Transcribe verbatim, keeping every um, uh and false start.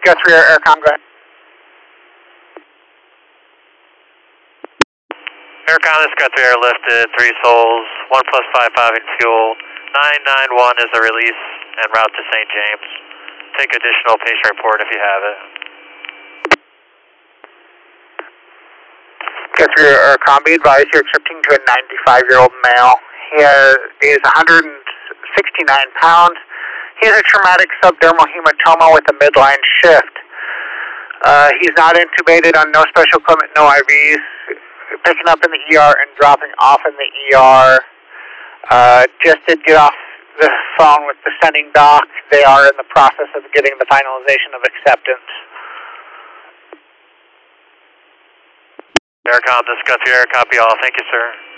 Guthrie Air, Aircom, go ahead. Aircom, this Guthrie Air lifted, three souls, one plus five five in fuel, nine nine one is the release, en route to Saint James. Take additional patient report if you have it. Guthrie Air, Aircom, be advised you're accepting to a ninety-five-year-old male. He has, is one hundred sixty-nine pounds. He has a traumatic subdermal hematoma with a midline shift. Uh, he's not intubated, on no special equipment, no I Vs. Picking up in the E R and dropping off in the E R. Uh, just did get off the phone with the sending doc. They are in the process of getting the finalization of acceptance. Aircom, this Guthrie Air, copy all. Thank you, sir.